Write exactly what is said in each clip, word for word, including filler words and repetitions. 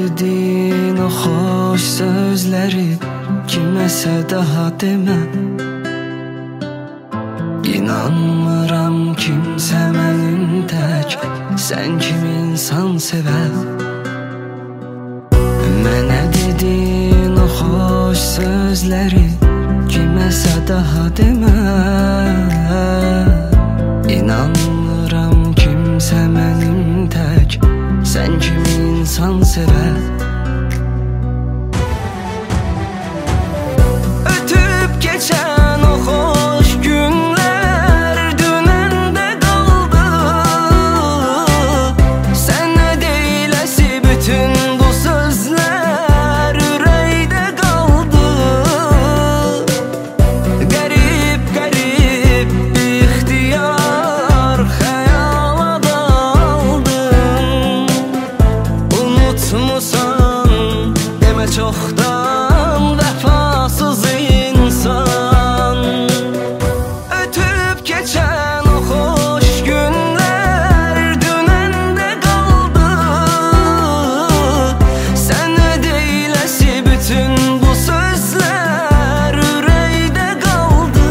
dedin o xoş sözləri kiməsə daha demə. İnanmıram kimsə mənim tək sən kimi insan sevər. Mənə dedin o xoş sözləri kiməsə daha demə. İnanmıram kimsə mənim tək sən kimi insan sevər. Ötüb keçən o xoş günlər dünəndə qaldı. Sənə deyiləsi bütün bu sözlər ürəkdə qaldı. Qərib, qərib ixtiyar xəyala daldım. Unutmusan demə çoxdan vəfasız insan. Ötüb keçən o xoş günlər dünəndə qaldı. Sənə deyiləsi bütün bu sözlər ürəkdə qaldı.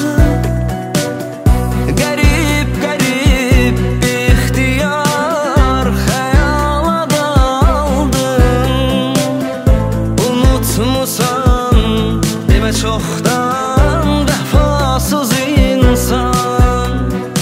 Qərib, qərib ixtiyar xəyala daldım. Unutmusan demə çoxdan vəfasız insan.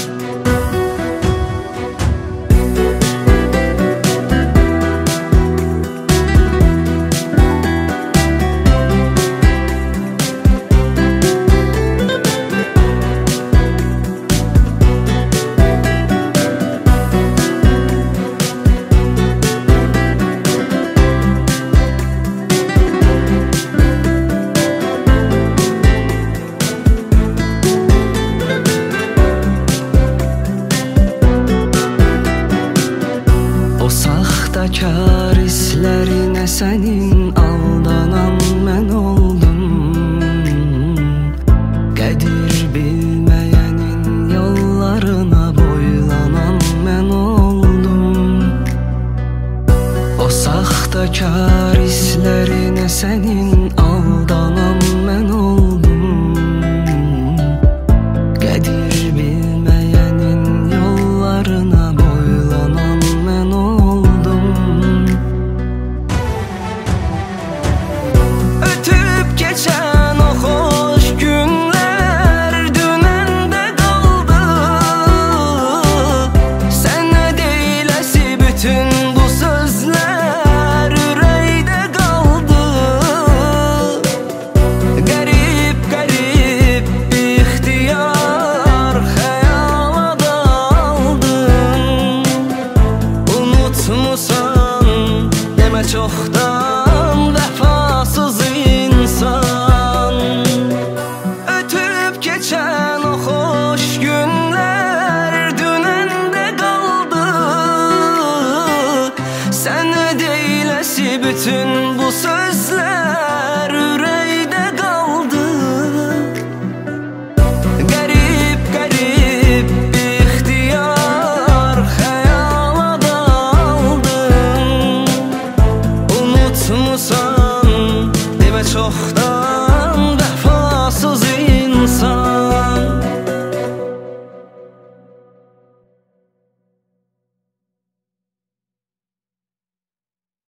Saxtakar hislərinə sənin aldanan mən oldum. Qədir bilməyənin yollarına boylanan mən oldum. O saxtakar hislərinə sənin aldanan mən oldum. Qədir bilməyənin yollarına boylanan mən oldum. Geçən o xoş günlər dünəndə qaldı. Sənə deyiləsi bütün bu sözlər ürəkdə qaldı. Qərib, qərib ixtiyar xəyala daldım. Unutmusan demə çoxdan vəfasız insan. Ötüb keçən o xoş günlər dünəndə qaldı. Sənə deyiləsi bütün bu sözlər ürəkdə qaldı. Qərib, qərib ixtiyar xəyala daldım. Unutmusan demə çoxdan